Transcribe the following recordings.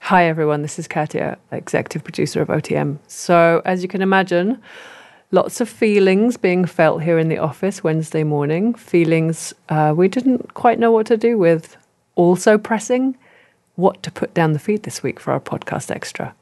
Hi, everyone. This is Katia, executive producer of OTM. So, as you can imagine, lots of feelings being felt here in the office Wednesday morning. Feelings we didn't quite know what to do with. Also pressing what to put down the feed this week for our podcast extra.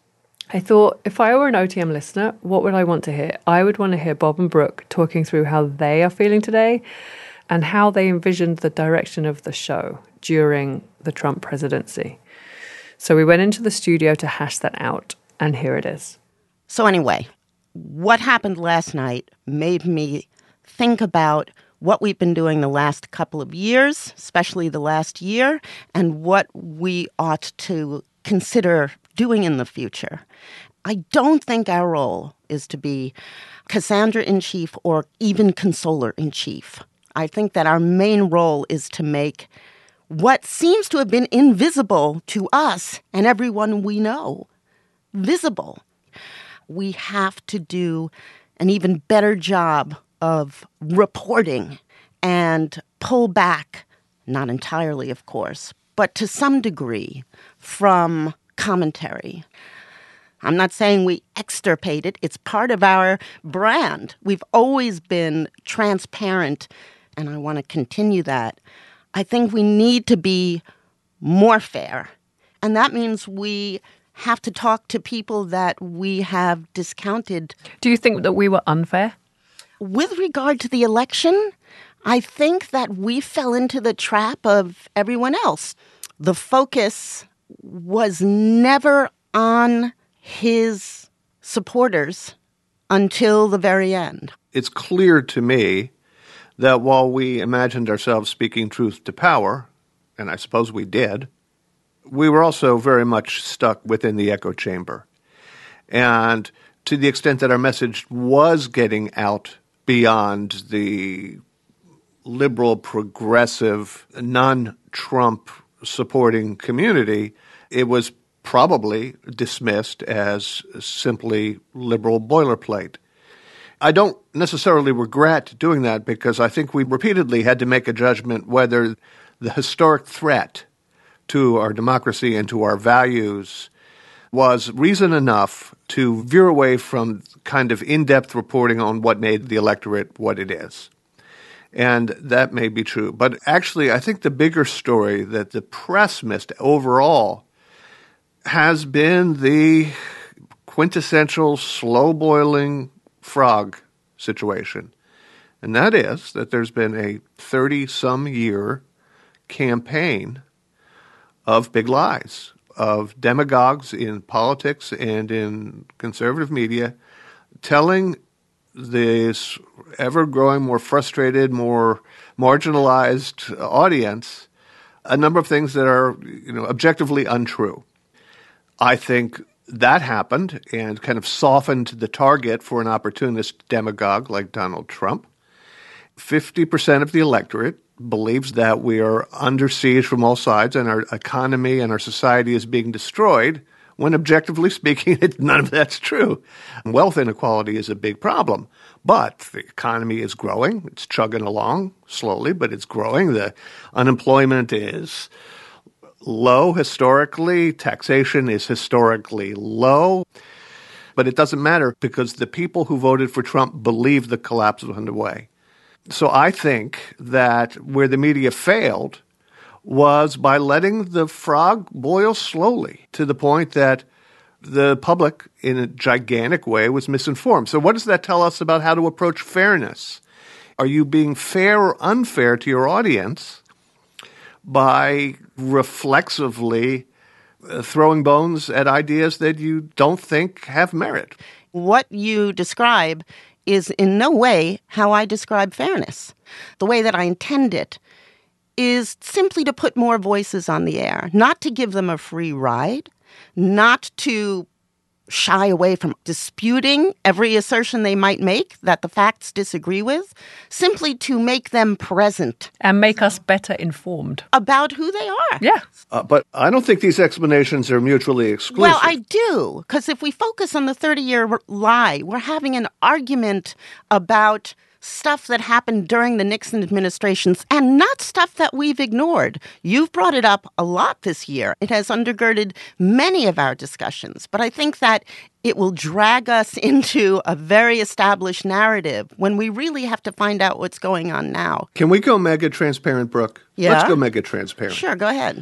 I thought, if I were an OTM listener, what would I want to hear? I would want to hear Bob and Brooke talking through how they are feeling today and how they envisioned the direction of the show during the Trump presidency. So we went into the studio to hash that out, and here it is. So anyway, what happened last night made me think about what we've been doing the last couple of years, especially the last year, and what we ought to consider doing in the future. I don't think our role is to be Cassandra-in-chief or even consoler-in-chief. I think that our main role is to make what seems to have been invisible to us and everyone we know visible. We have to do an even better job of reporting and pull back, not entirely, of course, but to some degree from commentary. I'm not saying we extirpate it. It's part of our brand. We've always been transparent, and I want to continue that. I think we need to be more fair, and that means we have to talk to people that we have discounted. Do you think that we were unfair? With regard to the election, I think that we fell into the trap of everyone else. The focus was never on his supporters until the very end. It's clear to me that while we imagined ourselves speaking truth to power, and I suppose we did, we were also very much stuck within the echo chamber. And to the extent that our message was getting out beyond the liberal, progressive, non-Trump supporting community, it was probably dismissed as simply liberal boilerplate. I don't necessarily regret doing that because I think we repeatedly had to make a judgment whether the historic threat to our democracy and to our values was reason enough to veer away from kind of in-depth reporting on what made the electorate what it is. And that may be true. But actually, I think the bigger story that the press missed overall has been the quintessential slow-boiling frog situation. And that is that there's been a 30-some-year campaign of big lies, of demagogues in politics and in conservative media telling this ever-growing, more frustrated, more marginalized audience a number of things that are, objectively untrue. I think that happened and kind of softened the target for an opportunist demagogue like Donald Trump. 50% of the electorate believes that we are under siege from all sides and our economy and our society is being destroyed, when objectively speaking, none of that's true. Wealth inequality is a big problem, but the economy is growing. It's chugging along slowly, but it's growing. The unemployment is low historically. Taxation is historically low. But it doesn't matter because the people who voted for Trump believe the collapse was underway. So I think that where the media failed was by letting the frog boil slowly to the point that the public, in a gigantic way, was misinformed. So what does that tell us about how to approach fairness? Are you being fair or unfair to your audience by reflexively throwing bones at ideas that you don't think have merit? What you describe is in no way how I describe fairness. The way that I intend it is simply to put more voices on the air, not to give them a free ride, not to shy away from disputing every assertion they might make that the facts disagree with, simply to make them present. And make us better informed. About who they are. Yeah. But I don't think these explanations are mutually exclusive. Well, I do, because if we focus on the 30-year lie, we're having an argument about stuff that happened during the Nixon administrations and not stuff that we've ignored. You've brought it up a lot this year. It has undergirded many of our discussions, but I think that it will drag us into a very established narrative when we really have to find out what's going on now. Can we go mega transparent, Brooke? Yeah? Let's go mega transparent. Sure, go ahead.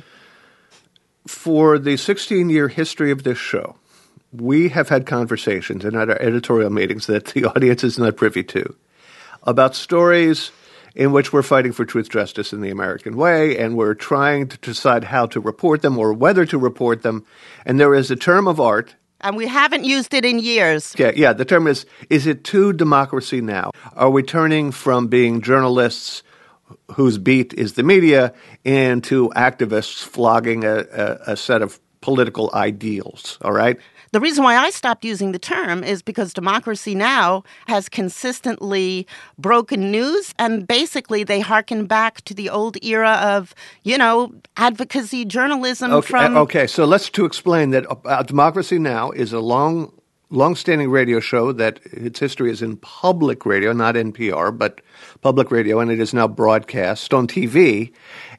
For the 16-year history of this show, we have had conversations in our editorial meetings that the audience is not privy to about stories in which we're fighting for truth, justice, in the American way, and we're trying to decide how to report them or whether to report them. And there is a term of art. And we haven't used it in years. Yeah, the term is it to democracy now? Are we turning from being journalists whose beat is the media into activists flogging a set of political ideals, all right? The reason why I stopped using the term is because Democracy Now! Has consistently broken news, and basically they harken back to the old era of, advocacy journalism Okay, so let's explain that Democracy Now! Is a long-standing radio show that its history is in public radio, not NPR, but public radio, and it is now broadcast on TV.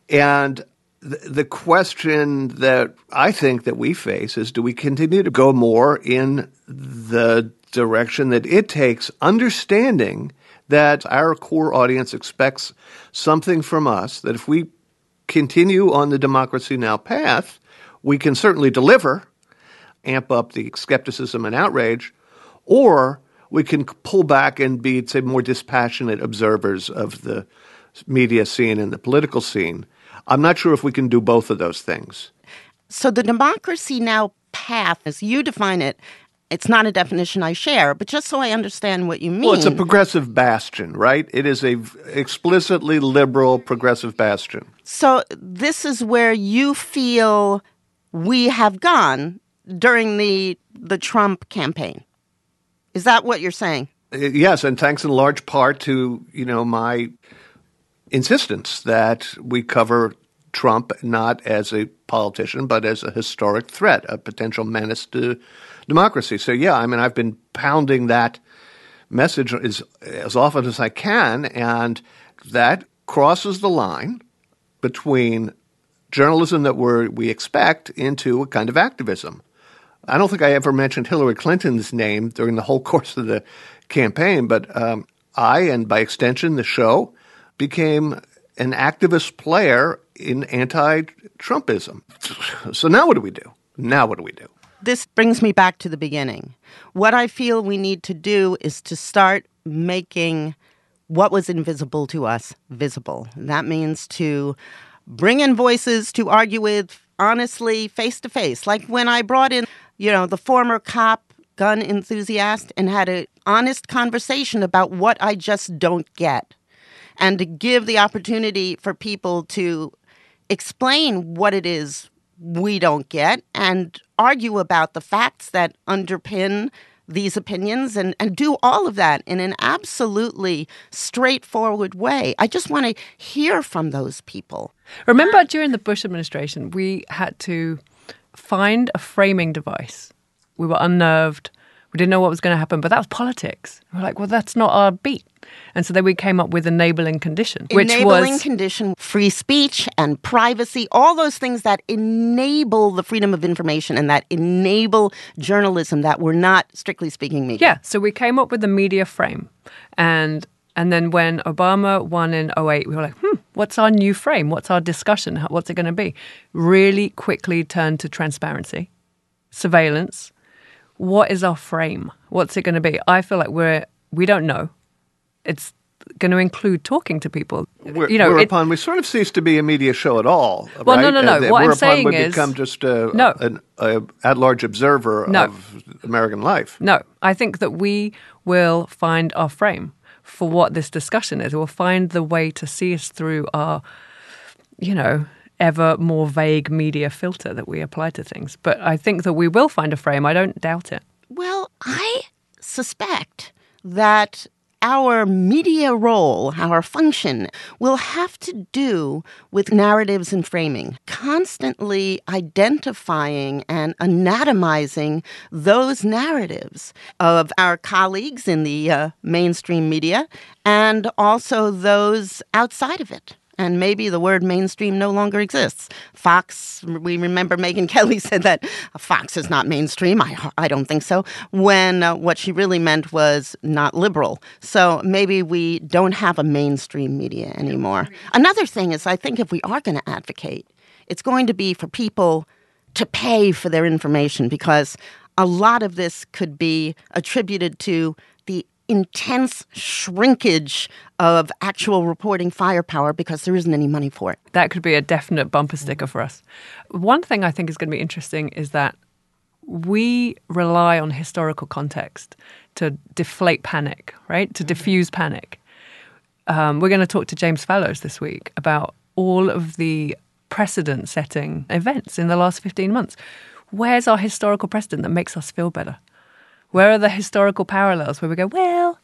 And the question that I think that we face is, do we continue to go more in the direction that it takes, understanding that our core audience expects something from us, that if we continue on the Democracy Now! Path, we can certainly deliver, amp up the skepticism and outrage, or we can pull back and be, say, more dispassionate observers of the media scene and the political scene. I'm not sure if we can do both of those things. So the Democracy Now! Path, as you define it, it's not a definition I share, but just so I understand what you mean. Well, it's a progressive bastion, right? It is a explicitly liberal progressive bastion. So this is where you feel we have gone during the Trump campaign. Is that what you're saying? Yes, and thanks in large part to, my insistence that we cover Trump not as a politician, but as a historic threat, a potential menace to democracy. So, yeah, I've been pounding that message as often as I can, and that crosses the line between journalism that we expect into a kind of activism. I don't think I ever mentioned Hillary Clinton's name during the whole course of the campaign, but I, and by extension the show, became an activist player in anti-Trumpism. So now what do we do? This brings me back to the beginning. What I feel we need to do is to start making what was invisible to us visible. That means to bring in voices to argue with honestly, face to face. Like when I brought in, the former cop gun enthusiast and had an honest conversation about what I just don't get. And to give the opportunity for people to explain what it is we don't get and argue about the facts that underpin these opinions and do all of that in an absolutely straightforward way. I just want to hear from those people. Remember during the Bush administration, we had to find a framing device. We were unnerved. We didn't know what was going to happen, but that was politics. We're like, well, that's not our beat. And so then we came up with enabling condition, which enabling condition, free speech and privacy, all those things that enable the freedom of information and that enable journalism that were not, strictly speaking, media. Yeah, so we came up with the media frame. And then when Obama won in 2008, we were like, what's our new frame? What's our discussion? What's it going to be? Really quickly turned to transparency, surveillance. What is our frame? What's it going to be? I feel like we don't know. It's going to include talking to people. Whereupon we sort of cease to be a media show at all. Well, right? No. What I'm saying we is, become just an at-large observer of American life. No, I think that we will find our frame for what this discussion is. We'll find the way to see us through our, ever more vague media filter that we apply to things. But I think that we will find a frame. I don't doubt it. Well, I suspect that our media role, our function, will have to do with narratives and framing, constantly identifying and anatomizing those narratives of our colleagues in the mainstream media and also those outside of it. And maybe the word mainstream no longer exists. Fox, we remember Megyn Kelly said that Fox is not mainstream. I don't think so. When what she really meant was not liberal. So maybe we don't have a mainstream media anymore. Another thing is I think if we are going to advocate, it's going to be for people to pay for their information because a lot of this could be attributed to the intense shrinkage of actual reporting firepower because there isn't any money for it. That could be a definite bumper sticker for us. One thing I think is going to be interesting is that we rely on historical context to deflate panic, right? To diffuse panic. We're going to talk to James Fallows this week about all of the precedent-setting events in the last 15 months. Where's our historical precedent that makes us feel better? Where are the historical parallels where we go, well,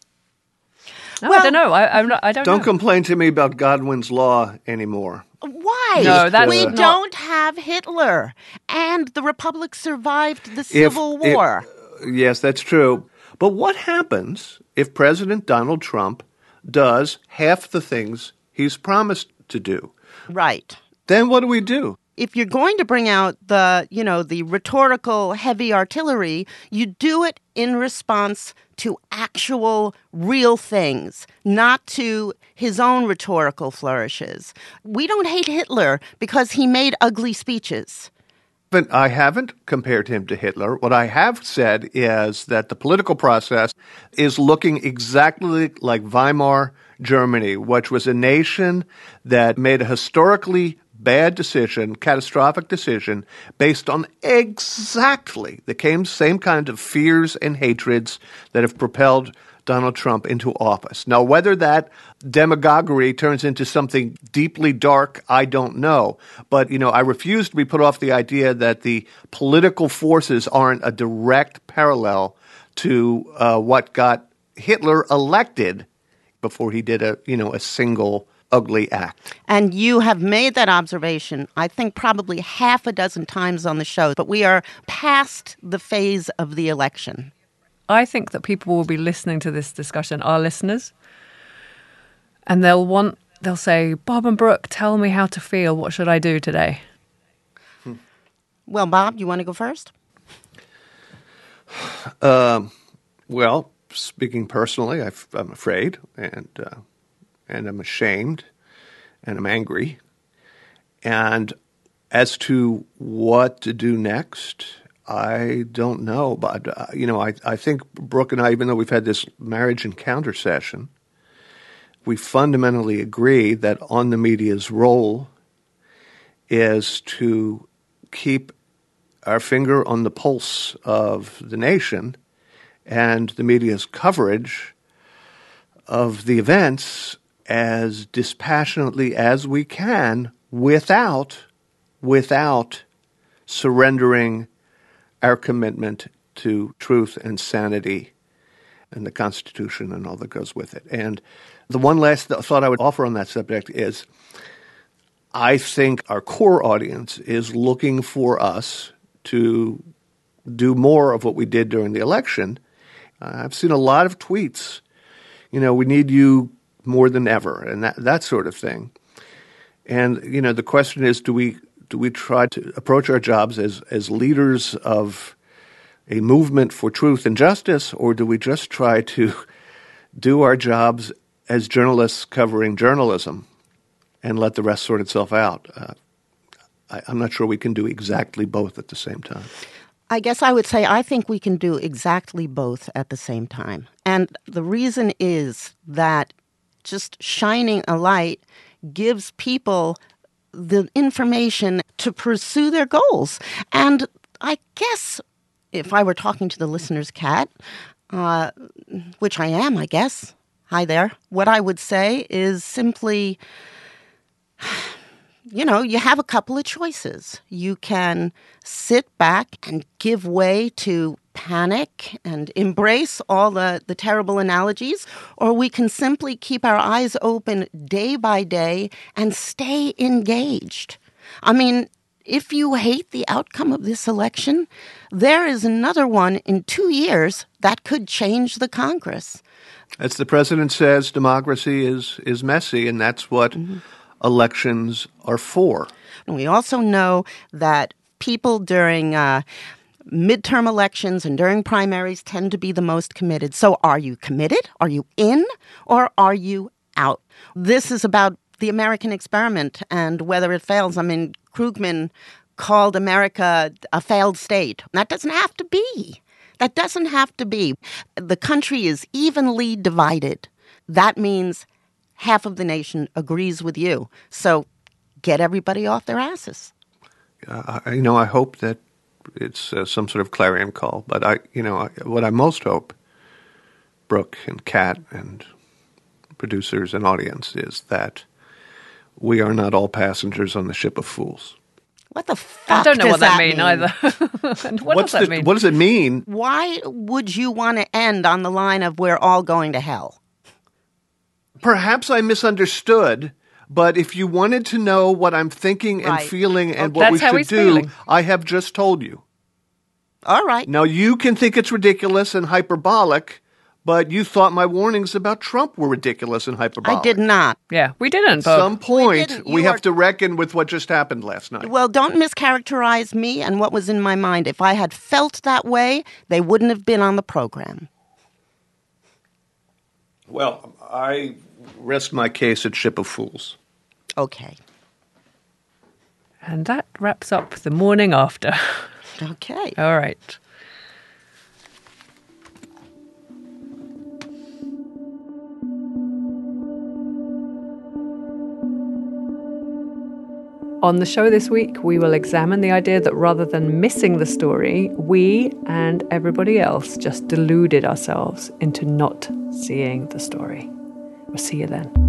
I don't know. I don't know. Don't complain to me about Godwin's Law anymore. Why? No, we don't have Hitler. And the Republic survived the Civil War. Yes, that's true. But what happens if President Donald Trump does half the things he's promised to do? Right. Then what do we do? If you're going to bring out the rhetorical heavy artillery, you do it in response to actual real things, not to his own rhetorical flourishes. We don't hate Hitler because he made ugly speeches. But I haven't compared him to Hitler. What I have said is that the political process is looking exactly like Weimar Germany, which was a nation that made a historically bad decision, catastrophic decision, based on exactly the same kind of fears and hatreds that have propelled Donald Trump into office. Now, whether that demagoguery turns into something deeply dark, I don't know. But, I refuse to be put off the idea that the political forces aren't a direct parallel to what got Hitler elected before he did a single ugly act. And you have made that observation, I think probably half a dozen times on the show, but we are past the phase of the election. I think that people will be listening to this discussion, our listeners, and they'll say, Bob and Brooke, tell me how to feel. What should I do today? Well, Bob, you want to go first? Well, speaking personally, I'm afraid and I'm ashamed, and I'm angry. And as to what to do next, I don't know. But, I think Brooke and I, even though we've had this marriage encounter session, we fundamentally agree that on the media's role is to keep our finger on the pulse of the nation and the media's coverage of the events as dispassionately as we can without surrendering our commitment to truth and sanity and the Constitution and all that goes with it. And the one last thought I would offer on that subject is I think our core audience is looking for us to do more of what we did during the election. I've seen a lot of tweets, we need you more than ever, and that sort of thing. And, the question is, do we try to approach our jobs as leaders of a movement for truth and justice, or do we just try to do our jobs as journalists covering journalism and let the rest sort itself out? I'm not sure we can do exactly both at the same time. I guess I would say I think we can do exactly both at the same time. And the reason is that just shining a light gives people the information to pursue their goals. And I guess if I were talking to the listener's cat, which I am, I guess, hi there, what I would say is simply, you have a couple of choices. You can sit back and give way to panic and embrace all the terrible analogies, or we can simply keep our eyes open day by day and stay engaged. I mean, if you hate the outcome of this election, there is another one in 2 years that could change the Congress. As the president says, democracy is messy, and that's what elections are for. And we also know that people during midterm elections and during primaries tend to be the most committed. So are you committed? Are you in? Or are you out? This is about the American experiment and whether it fails. I mean, Krugman called America a failed state. That doesn't have to be. That doesn't have to be. The country is evenly divided. That means half of the nation agrees with you. So get everybody off their asses. I hope that it's some sort of clarion call. But what I most hope, Brooke and Kat and producers and audience, is that we are not all passengers on the ship of fools. What the fuck? I don't know does what that mean mean either. And what does that mean? What does it mean? Why would you want to end on the line of we're all going to hell? Perhaps I misunderstood, but if you wanted to know what I'm thinking and feeling and what we should do, feeling. I have just told you. All right. Now, you can think it's ridiculous and hyperbolic, but you thought my warnings about Trump were ridiculous and hyperbolic. I did not. Yeah, we didn't. At some point, we have to reckon with what just happened last night. Well, don't mischaracterize me and what was in my mind. If I had felt that way, they wouldn't have been on the program. Well, I rest my case at Ship of Fools. Okay. And that wraps up the morning after. Okay. All right. On the show this week, we will examine the idea that rather than missing the story, we and everybody else just deluded ourselves into not seeing the story. We'll see you then.